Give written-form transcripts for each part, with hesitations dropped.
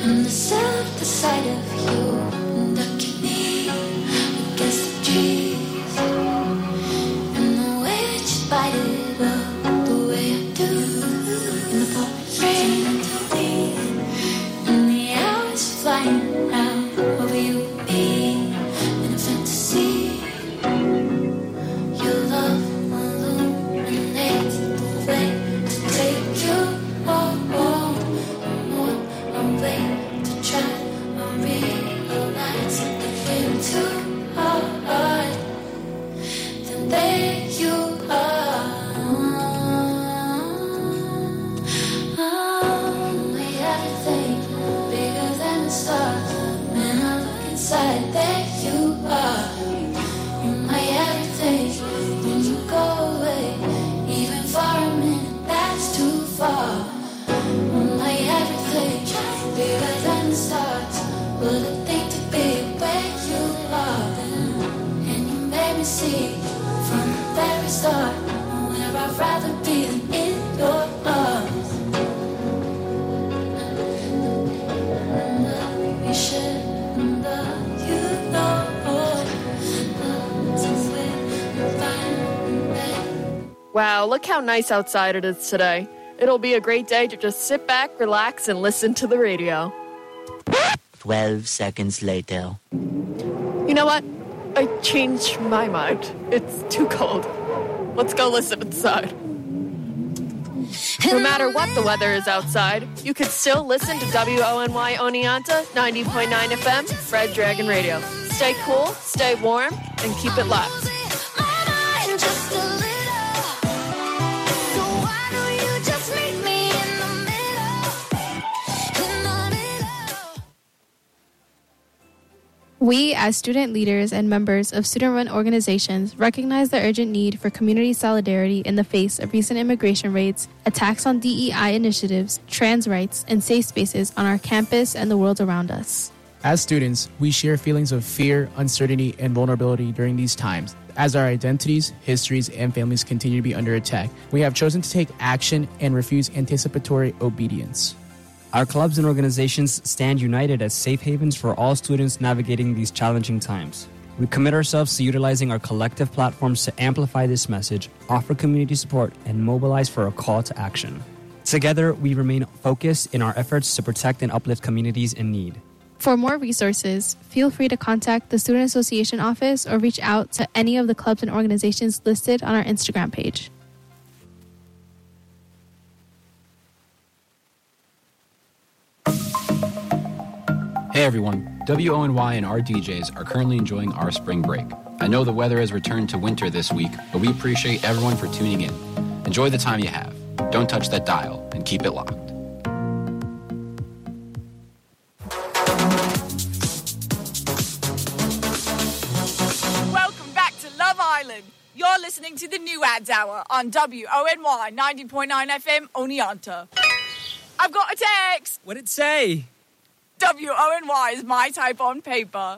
And the sound of the sight of you knocking me against the trees. And the way that you bite it up, the way I do. In the pouring rain to me. And the hours flying out over you and me. In a fantasy. Your love illuminates the way to take you home. Away to try and realize that we're too hard. Then there you are. We everything bigger than the stars. When I look inside, there you are. You're my everything. When you go away, even for a minute, that's too far. My everything, bigger than the stars. Wouldn't think to be where you are. And you made me see from the very start where I'd rather be than in your arms. We should love you know. Since we're fine. Wow, look how nice outside it is today. It'll be a great day to just sit back, relax, and listen to the radio. 12 seconds later. You know what? I changed my mind. It's too cold. Let's go listen inside. No matter what the weather is outside, you could still listen to WONY Oneonta 90.9 FM, Fred Dragon Radio. Stay cool, stay warm, and keep it locked. We, as student leaders and members of student-run organizations, recognize the urgent need for community solidarity in the face of recent immigration raids, attacks on DEI initiatives, trans rights, and safe spaces on our campus and the world around us. As students, we share feelings of fear, uncertainty, and vulnerability during these times. As our identities, histories, and families continue to be under attack, we have chosen to take action and refuse anticipatory obedience. Our clubs and organizations stand united as safe havens for all students navigating these challenging times. We commit ourselves to utilizing our collective platforms to amplify this message, offer community support, and mobilize for a call to action. Together, we remain focused in our efforts to protect and uplift communities in need. For more resources, feel free to contact the Student Association office or reach out to any of the clubs and organizations listed on our Instagram page. Hey everyone, WONY and our DJs are currently enjoying our spring break. I know the weather has returned to winter this week, but we appreciate everyone for tuning in. Enjoy the time you have. Don't touch that dial and keep it locked. Welcome back to Love Island. You're listening to the New Ads Hour on WONY 90.9 FM Oneonta. I've got a text. What'd it say? WONY is my type on paper.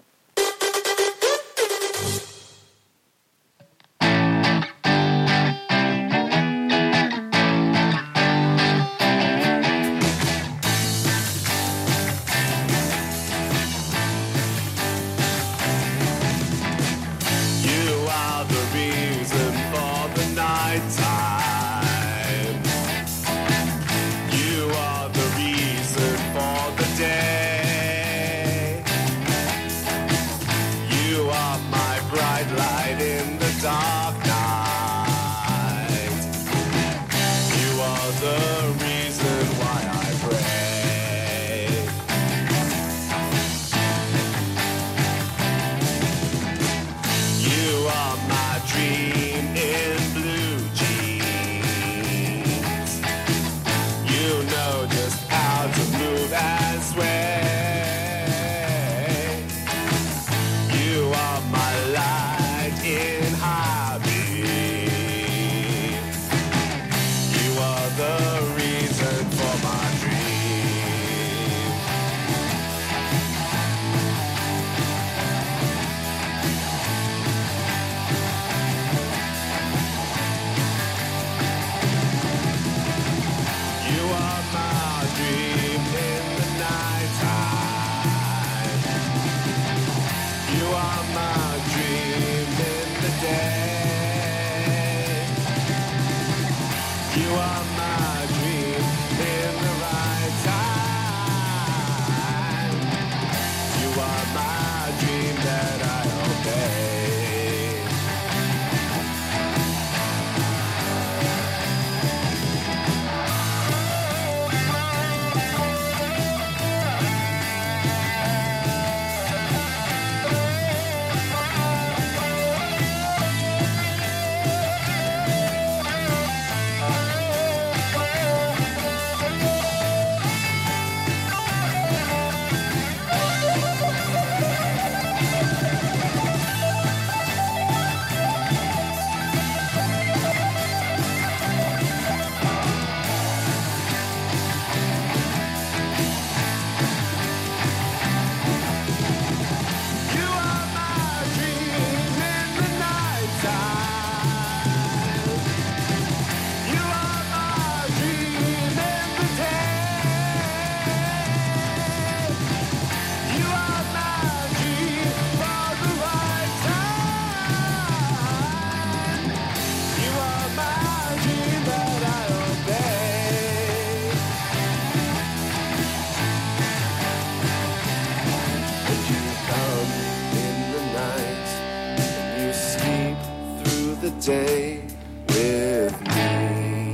day with me.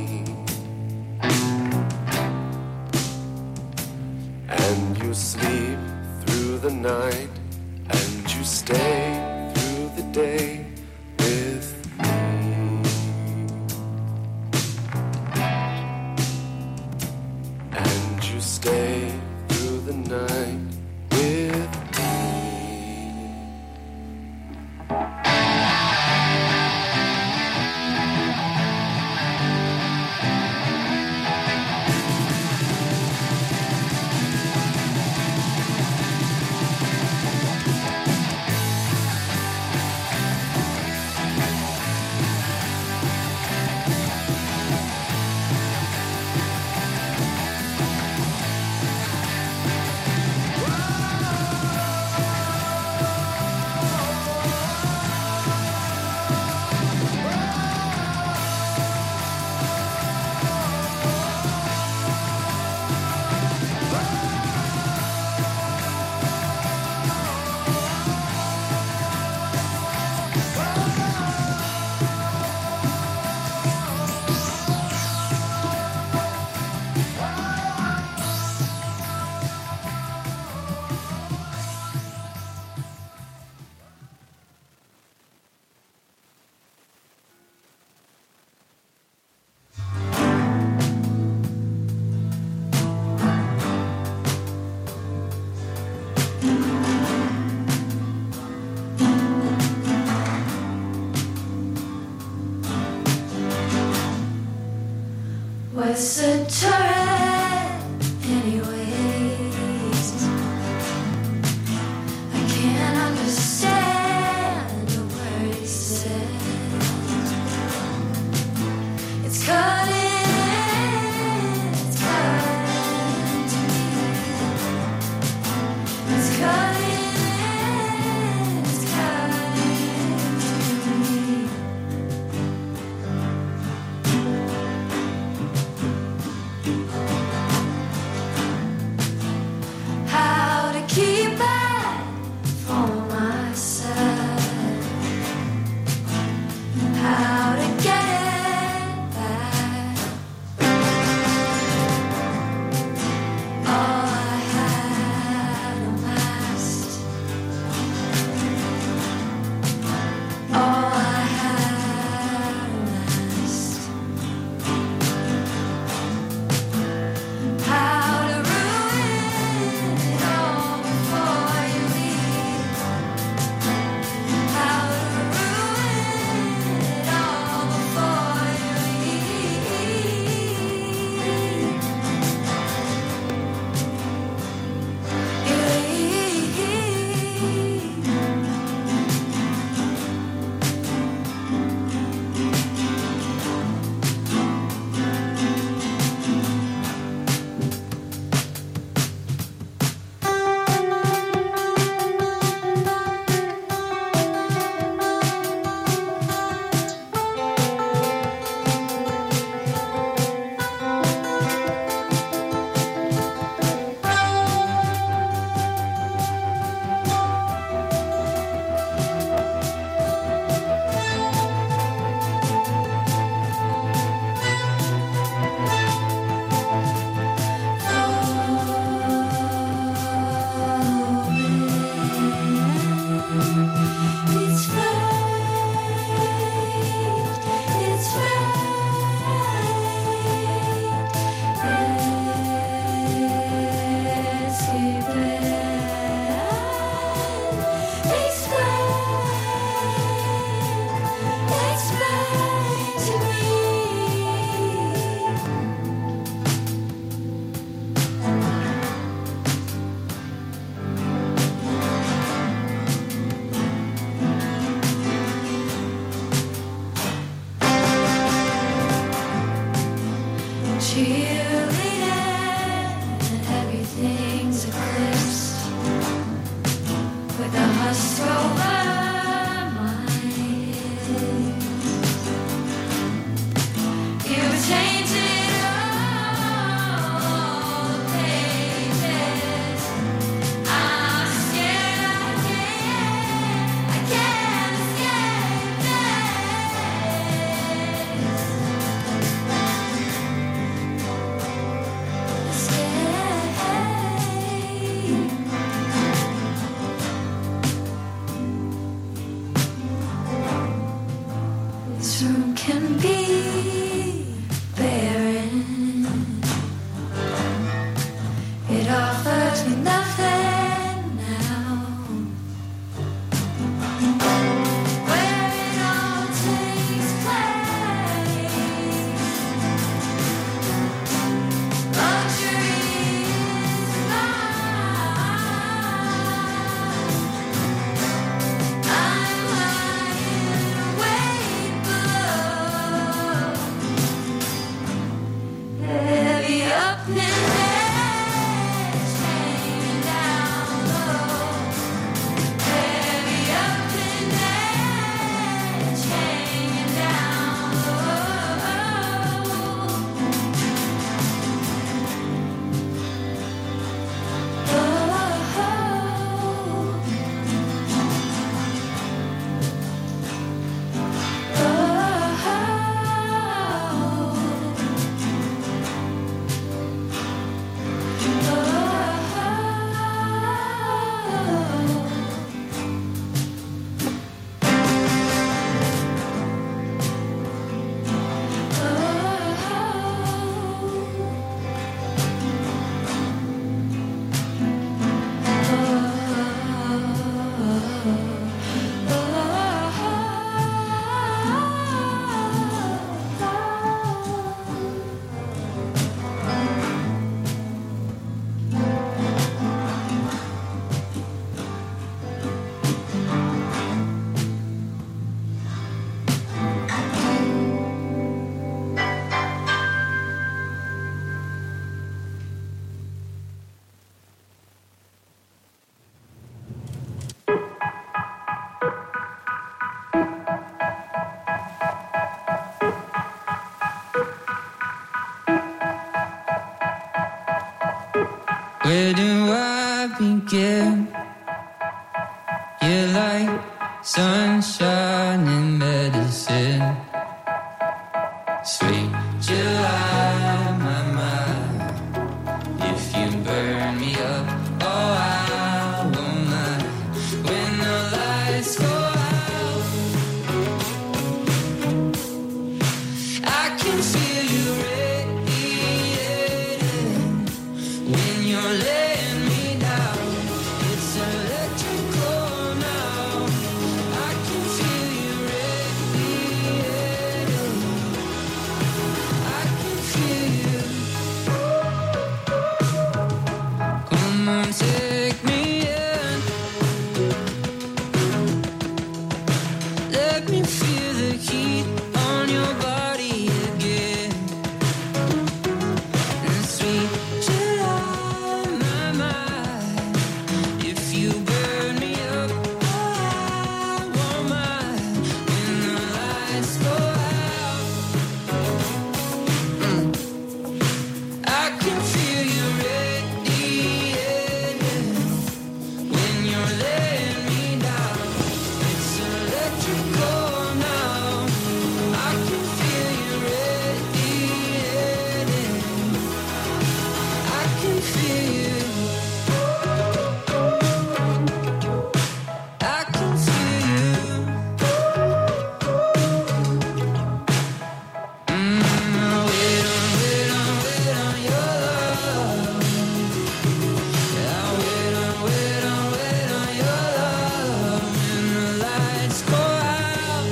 And you sleep through the night, and you stay through the day with me. And you stay through the night with me. What's a turret, anyways? I can't understand a word he says. It's cutting to me. It's cutting to me. begin. You're like sunshine and medicine. Sweet July, my mind. If you burn me up, oh, I won't mind. When the lights go out, I can feel you radiating. When you're laying me down, it's electrical now. I can feel you radiating. I can feel you. Come on, take me in. Let me feel the heat on your body again. And sweet July, my mind. If you burn me up, oh, I won't mind. When the lights go out, I can feel you radiating. When you're laying me down, it's electrical now. I can feel you radiating. I can feel you. I can feel you. Wait on your love. Yeah, wait on your love. When the lights go out,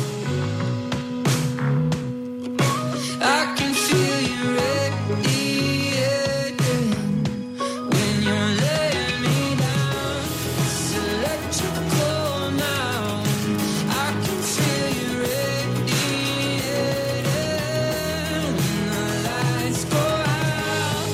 I can feel you radiating. When you're laying me down, it's electrical now. I can feel you radiating. When the lights go out,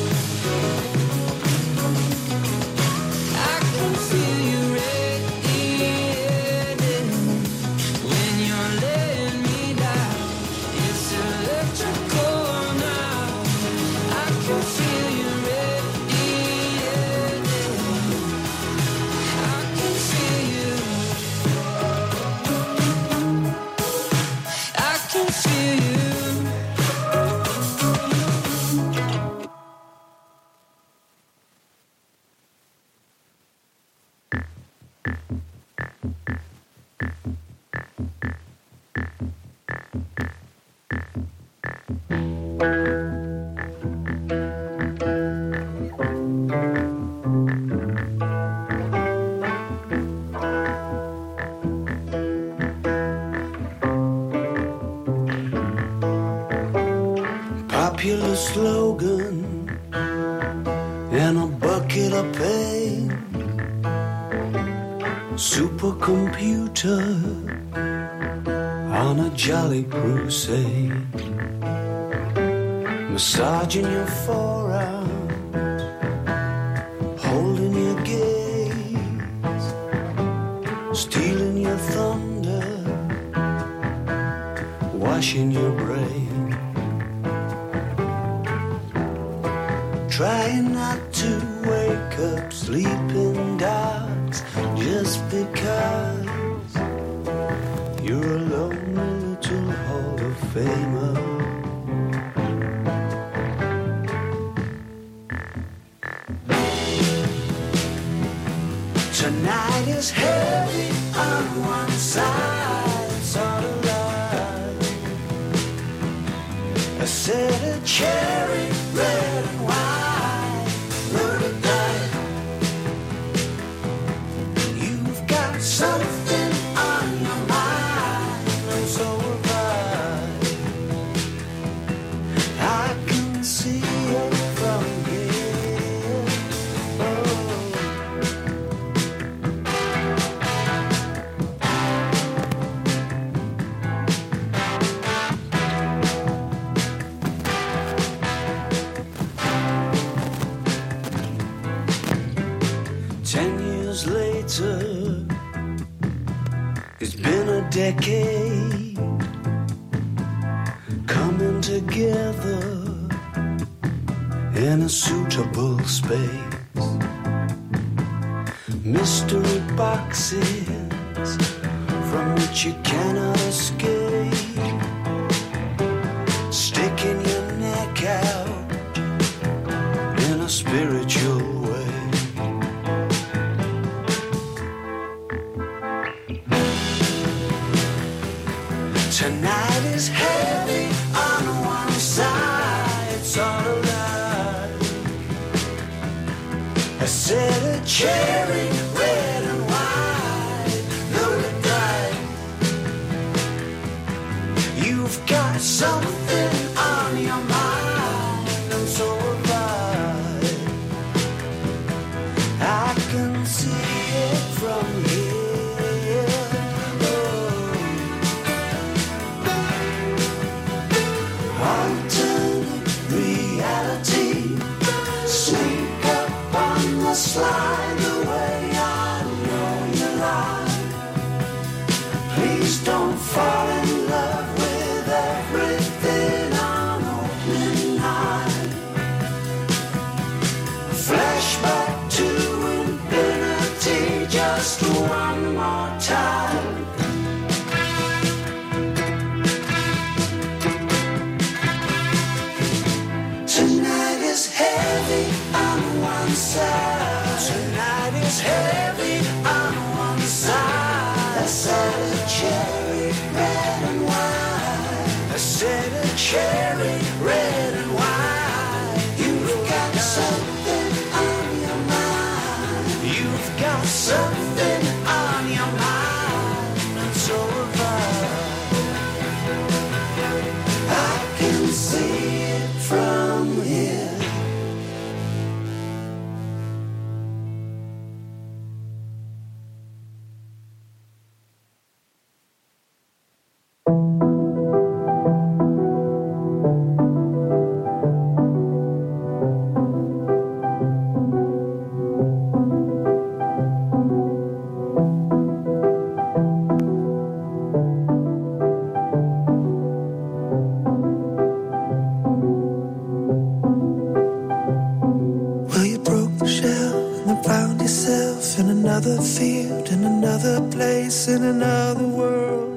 I can feel you radiating. When you're laying me down, it's electrical now. I can feel you radiating. I can feel you. I can feel you. Popular slogan and a bucket of pain. Supercomputer on a jolly crusade. Massaging your forearm, holding your gaze, stealing your thunder, washing your brain. Trying not to wake up sleeping dogs just because you're a lonely little Hall of Famer. Tonight is heavy on one side, sort of like a set of cherry red and white murder night. You've got something on your mind, and so have I can see it from here. Oh. 10 years later, it's been a decade coming together in a suitable space. mystery boxes from which you cannot escape, sticking your neck out in a spiritual way. Tonight is heavy on one side, it's all a lie. I said a cherry, red and white, loaded bright. You've got something on your mind, and so have I can see it from here. Alternate reality, sneak up on the slide the way I know you lie. Please don't fall in love with everything on opening night. Flashback to infinity just one more time. Tonight is heavy on one side. Tonight is heavy on one side. I said a cherry, red and white. I said a cherry, red and white. You've got something on your mind. You've got something on your mind, and so have I can see it from here. Well, you broke the shell and then found yourself in another field, in another place, in another world,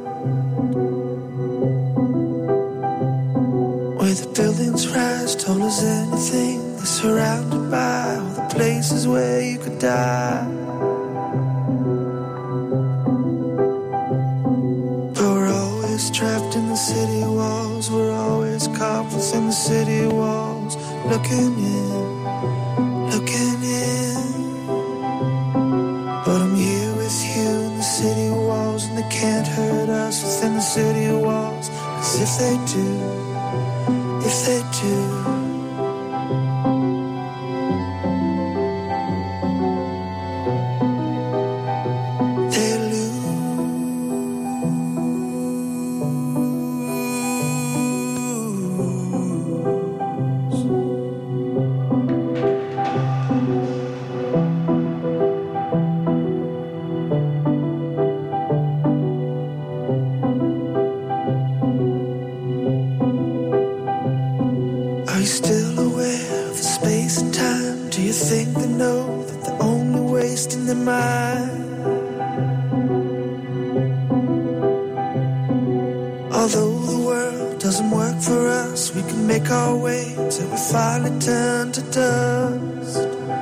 where the buildings rise tall as anything. They're surrounded by all the places where you could die. But we're always trapped in the city walls. We're always caught within the city walls, looking in, looking in. But I'm here with you in the city walls, and they can't hurt us within the city walls. 'Cause if they do, if they do, they lose. Are you still aware of the space and time? Do you think they know that they're only wasting their mind? Although the world doesn't work for us, we can make our way till we finally turn to dust.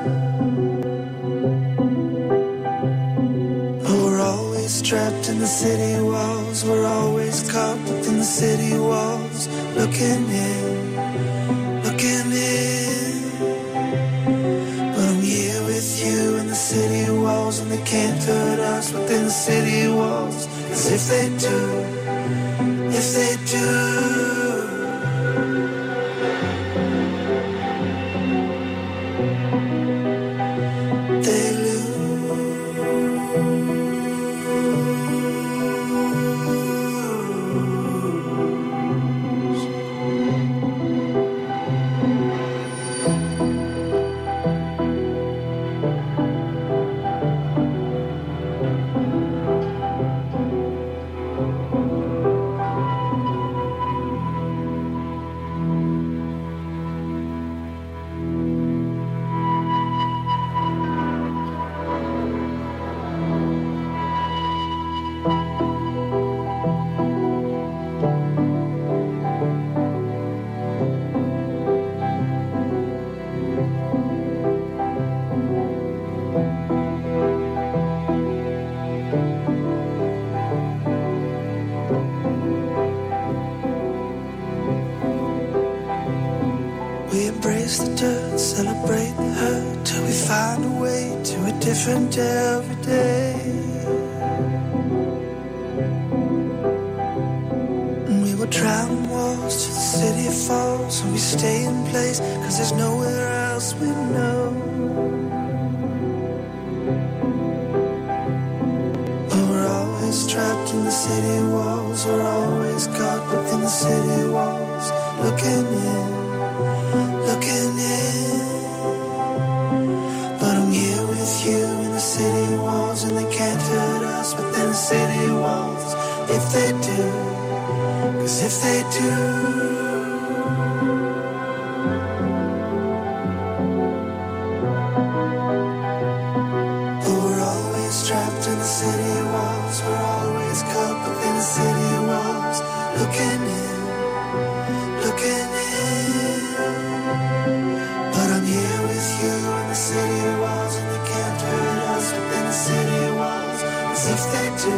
But we're always trapped in the city walls. We're always caught within the city walls, looking in, looking in. But I'm here with you in the city walls, and they can't hurt us within the city walls. 'Cause if they do, if they do, they lose. to a different every day. And we will drown walls till the city falls, and we stay in place, cause there's nowhere else we know. But we're always trapped in the city walls, we're always caught within the city walls, looking in. But I'm here with you in the city walls, and they can't hurt us within the city walls. If they do, cause if they do, but we're always trapped in the city walls, we're always caught within the city walls, looking in. But I'm here with you in the city walls, and they can't hurt us within the city walls. Cause if they do,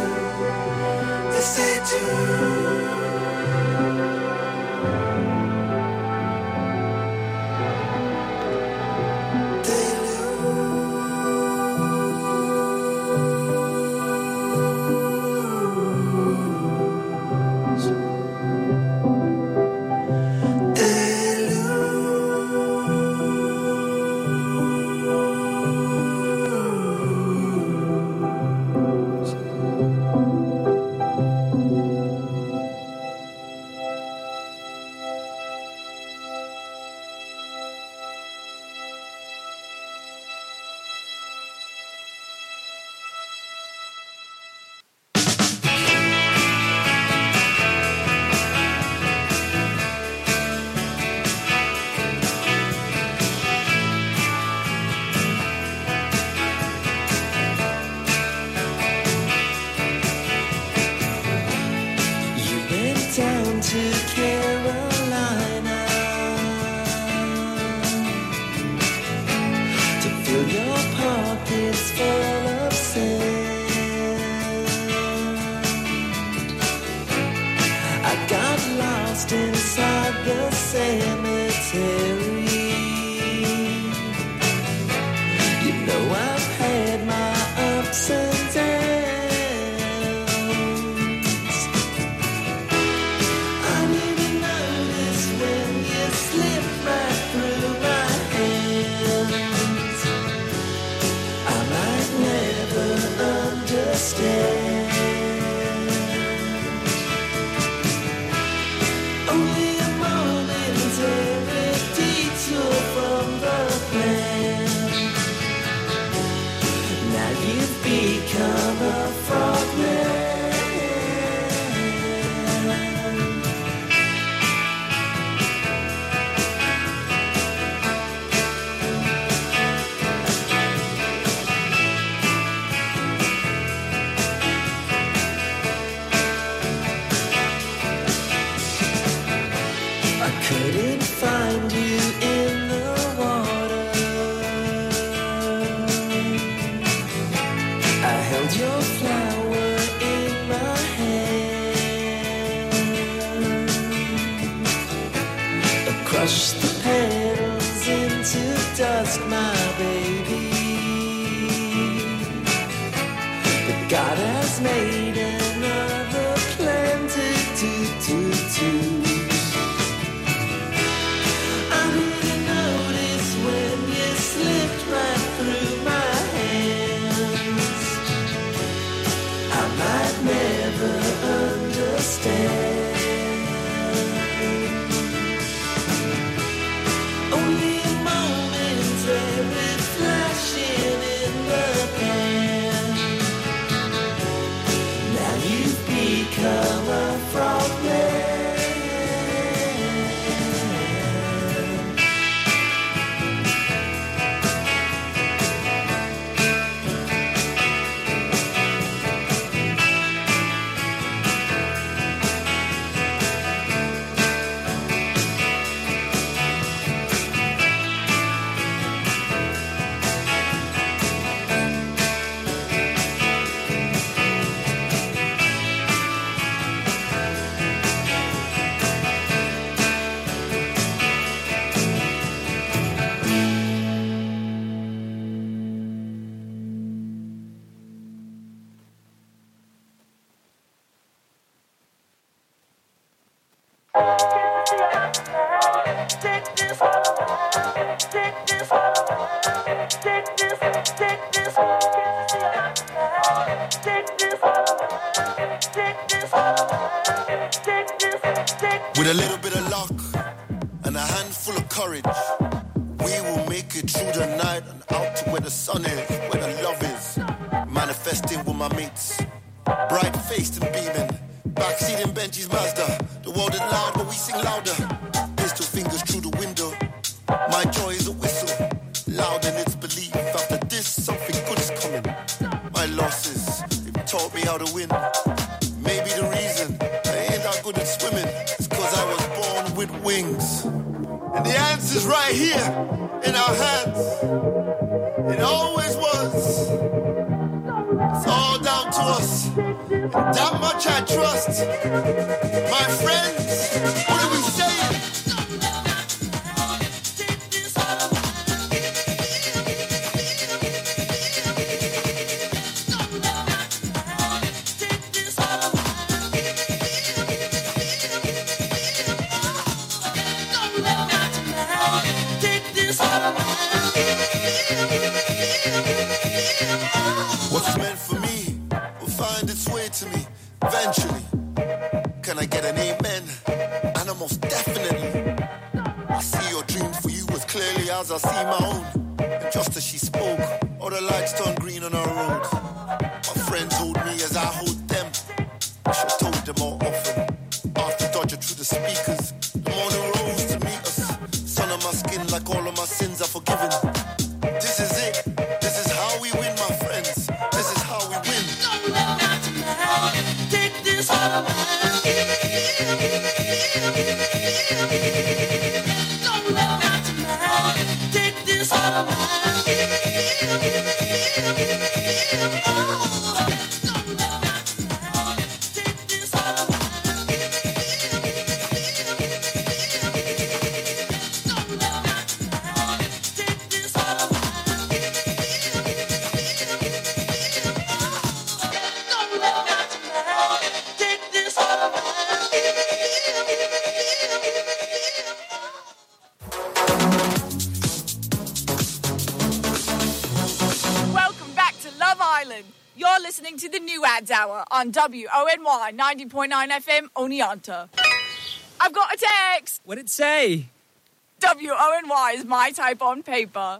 With a little bit of luck and a handful of courage, we will make it through the night and out to where the sun is, where the love is. Manifesting with my mates, bright-faced and beaming. Backseat in Benji's Mazda. The world is loud, but we sing louder. Pistol fingers through the window. My joy is a whistle, loud in its belief. After this, something good is coming. My losses, they've taught me how to win. Maybe the reason I ain't that good at swimming is cause I was born with wings. And the answer's right here in our hands. It always was. It's all down to us. And that much I trust. My friends, what are we saying? What's meant for me will find its way to me eventually. Can I get an amen? And I most definitely. I see your dream for you as clearly as I see my own. And just as she spoke, all the lights turned green on our road. My friends hold me as I hold them. I should have told them more often. After dodging through the speakers, the morning rose to meet us. Sun on my skin like all of my sins are forgiven. This is it. This is how we win, my friends. This is how we win. Take this all take this all You're listening to the New Ads Hour on WONY 90.9 FM Oneonta. I've got a text. What'd it say? WONY is my type on paper.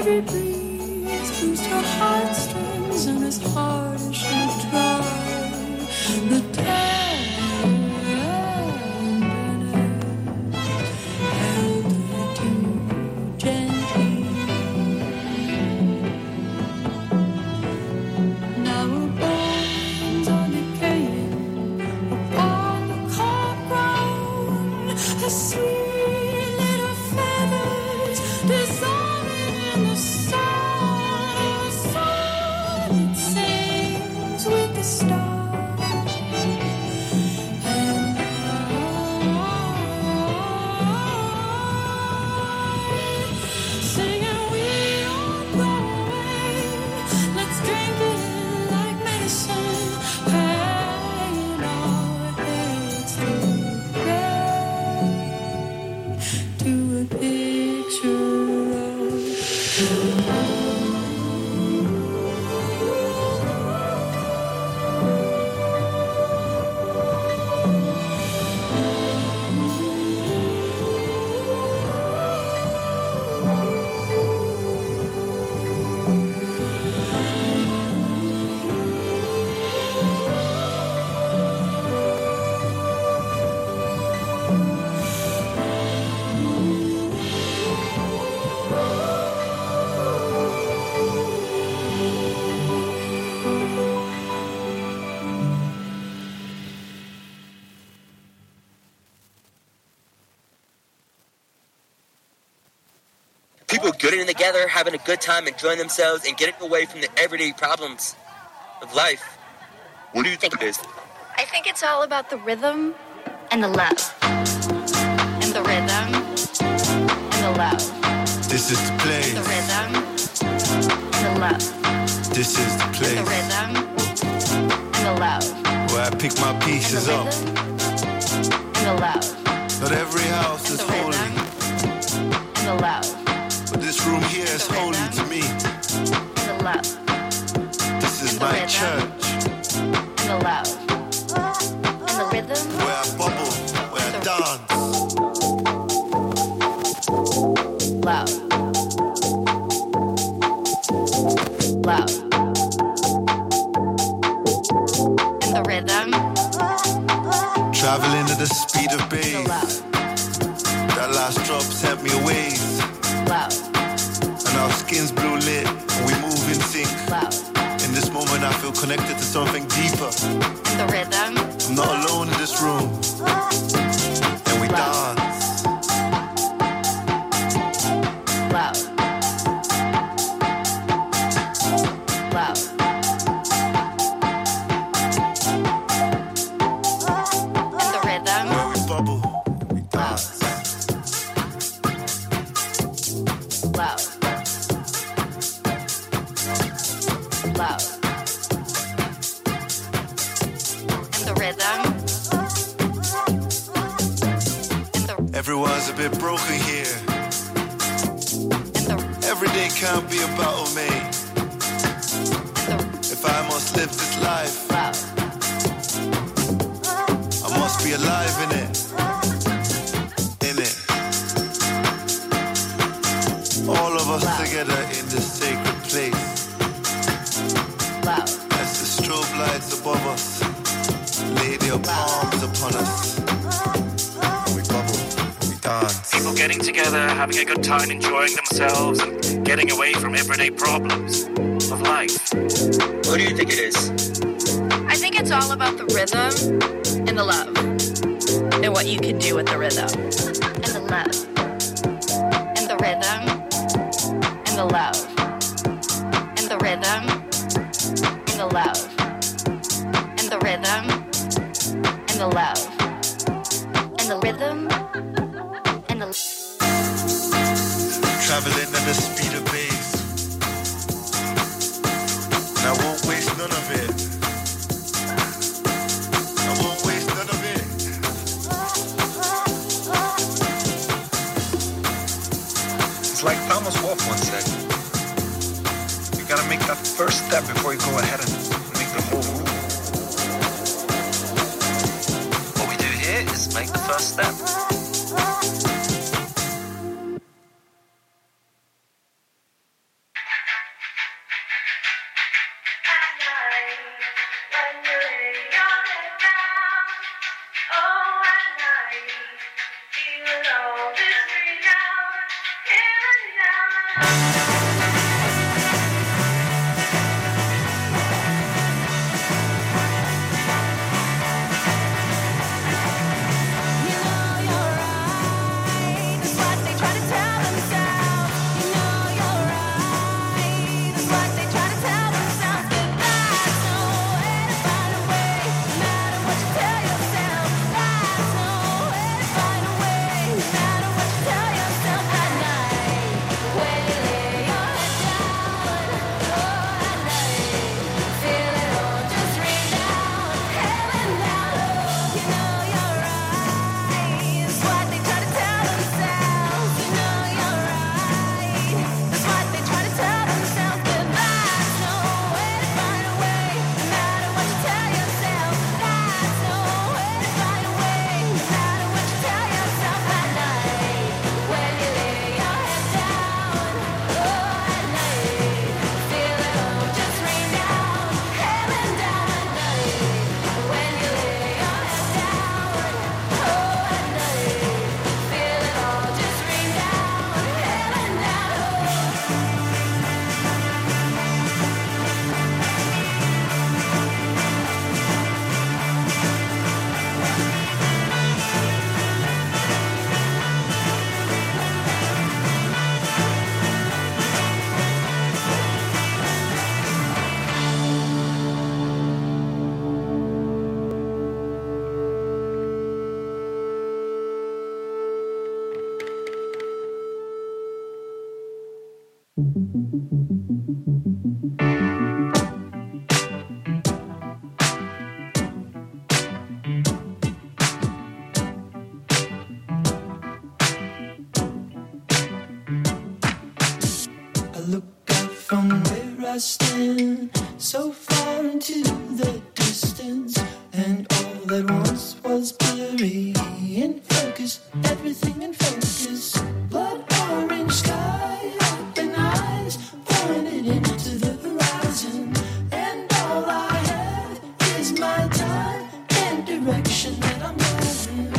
country breeze boost your heartstrings, and as hard as you try, the tenderness held you too gently. Now our bones are decaying upon the cold ground, as sweet little feathers dissolving in the sun. It sings with the stars, and singing we don't go away. Let's drink it like medicine, hanging our heads to a picture People getting together, having a good time, enjoying themselves, and getting away from the everyday problems of life. What do you think it is? I think it's all about the rhythm and the love. And the rhythm and the love. This is the place. The rhythm and the love. This is the place. The rhythm and the love. Where I pick my pieces and the up. rhythm and the love. Not every house And is the holy, rhythm and the love. but this room here is holy to me. And the love. This is And the my rhythm. church. And the love. And the rhythm. Where I bubble, where I dance. Love. Love. And the rhythm. Traveling at the speed of bass. That last drop sent me away. Love. And our skin's blue lit, and we move in sync. Love. In this moment I feel connected to something deeper. And the rhythm. I'm not alone in this room. And we dance. Love. Love. And the rhythm. Where we bubble, we dance. Love. Love. And the rhythm. Everyone's a bit broken here. Every day can't be about me. If I must live this life, I must be alive in it. In it. All of us together in this sacred place. As the strobe lights above us lay their palms upon us. We bubble, we dance. People getting together, having a good time, enjoying themselves, and getting away from everyday problems of life. What do you think it is? I think it's all about the rhythm and the love. And what you can do with the rhythm. And the love. And the rhythm. And the love. And the rhythm. And the love. And the rhythm. And the love. And the rhythm. And the Traveling at the speed of bass. And I won't waste none of it. I won't waste none of it. It's like Thomas Wolfe once said. You gotta make that first step before you go ahead and make the whole move. What we do here is make the first step. I look out from where I stand, so far into the distance, and all that once was blurry in focus, everything in focus. Blood orange sky, open eyes, pointed into the horizon, and all I have is my time and direction that I'm going.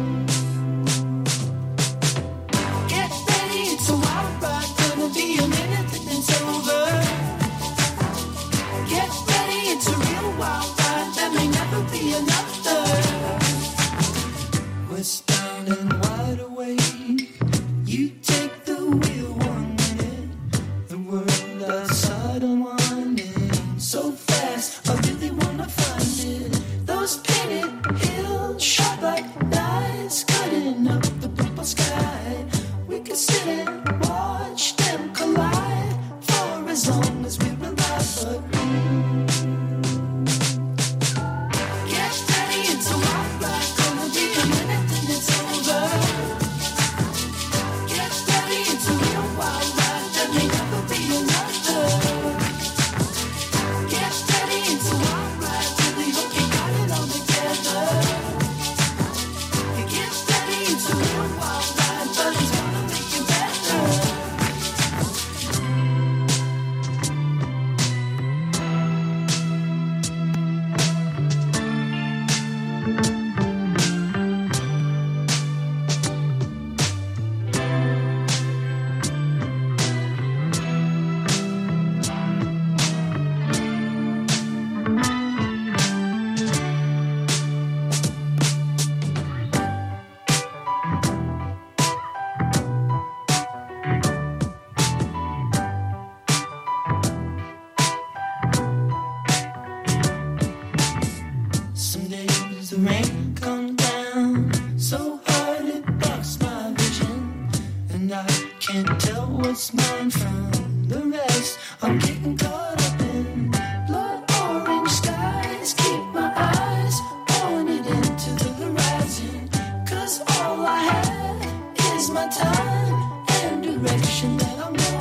Get ready, it's a wild ride, gonna be a minute and it's over. Get ready, it's a real wild ride, there may never be another. Westbound and wide awake, you take the wheel 1 minute, the world outside unwinding so fast, I really wanna find it. Those painted hills, sharp like knives, cutting up the purple sky. We could sit and watch them collide for as long as we're alive. But get ready, it's a wild ride, gonna be a minute and it's over. Get ready, it's a real wild ride, there may never be another. Get ready, it's a wild ride, really hope you got it all together. Get ready, it's a real wild ride, but it's gonna make you better. Some days the rain comes down so hard it blocks my vision, and I can't tell what's mine from the rest. I'm getting caught up in blood orange skies. Keep my eyes pointed into the horizon, 'cause all I have is my time and direction that I'm going.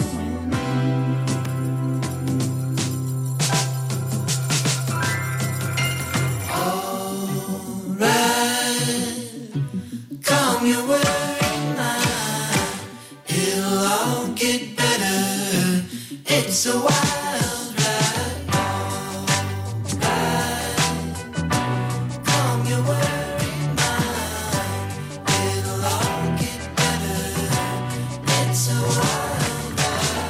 Calm your worried mind, it'll all get better. It's a wild ride, alright. Calm your worried mind, it'll all get better. It's a wild ride.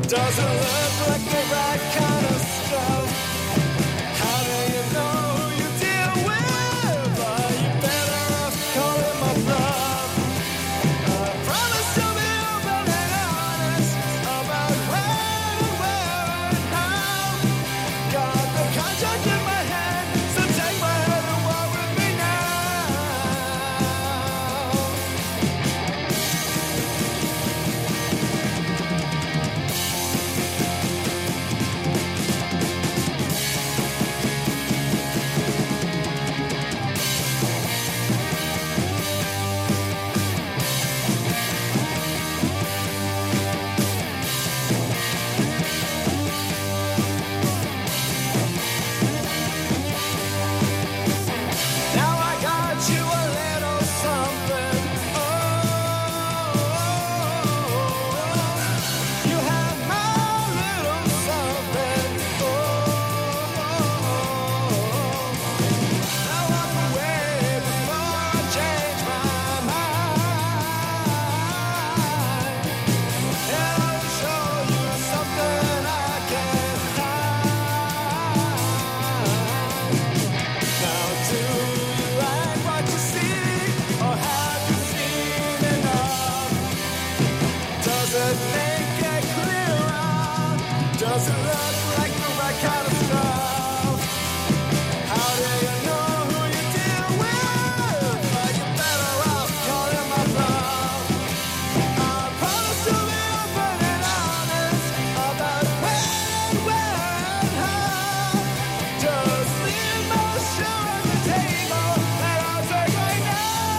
Doesn't look like the right kind of stuff. How do you know who you deal with? Are you better off calling my bluff? I promise to be open and honest about when and where and how. Got the contract in my hand, so take my hand and walk with me now. Now I got you a little something. Oh, you have my little something. Oh, now walk away before I change my mind. And I'll show you something I can't hide. Now do you like what you see, or have you seen enough? Does it make it clearer? Does it look like the right kind of stuff? How do you know who you deal with? Are you better off calling my bluff? I promise to be open and honest about when, where, and how. Just leave my shoe on the table and I'll take right now.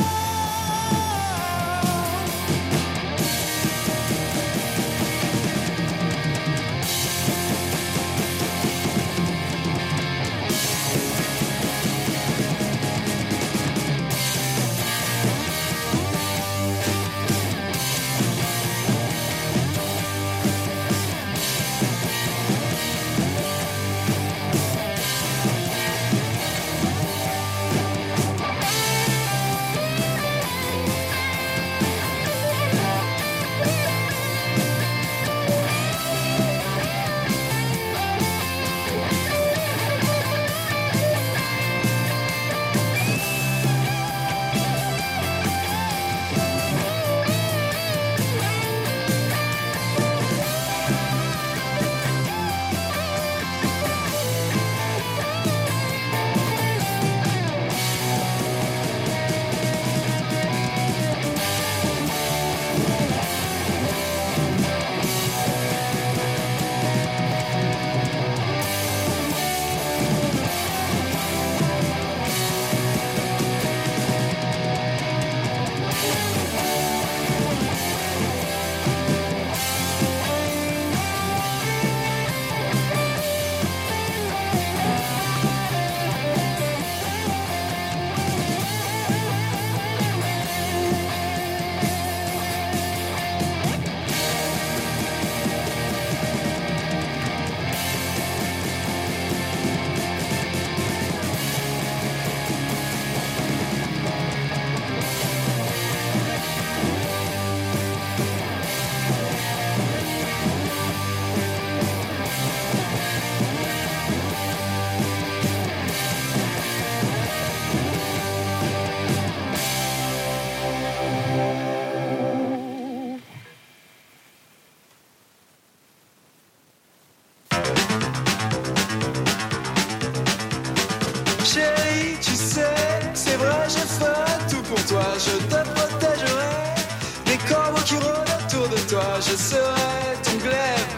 Chérie, tu sais, c'est vrai, je ferai tout pour toi. Je te protégerai des corbeaux qui rôdent autour de toi. Je serai ton glaive,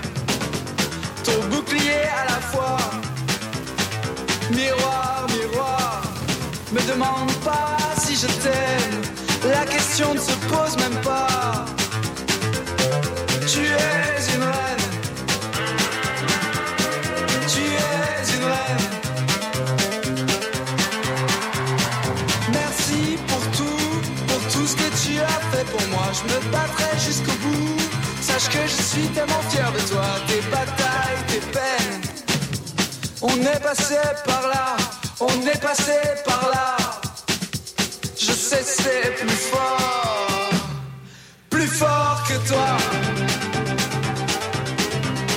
ton bouclier à la fois. Miroir, miroir, me demande pas si je t'aime. La question ne se pose même pas. Tu es une reine. Tu es une reine. Merci pour tout ce que tu as fait pour moi. Je me battrai jusqu'au bout. Sache que je suis tellement fier de toi. Tes batailles, tes peines. On est passé par là, on est passé par là. Je sais c'est plus fort que toi.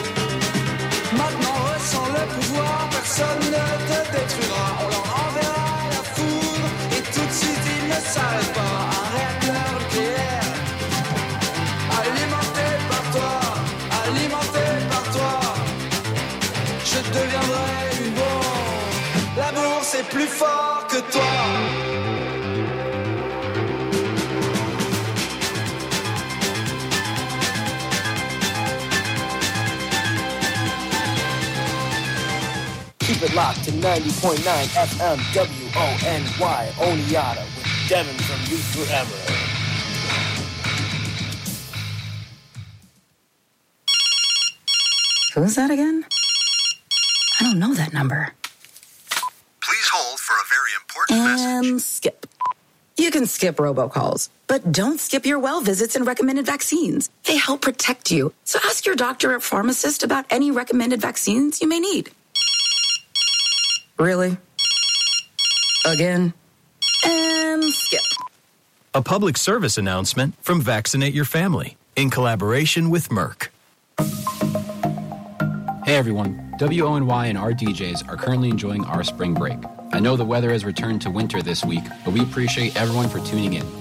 it locked to 90.9 FM WONY Oneonta with Devin from Youth Forever. Who's that again? I don't know that number. Please hold for a very important message. And skip. You can skip robocalls, but don't skip your well visits and recommended vaccines. They help protect you. So ask your doctor or pharmacist about any recommended vaccines you may need. Really? Again? And skip. A public service announcement from Vaccinate Your Family in collaboration with Merck. Hey everyone, WONY and our DJs are currently enjoying our spring break. I know the weather has returned to winter this week, but we appreciate everyone for tuning in.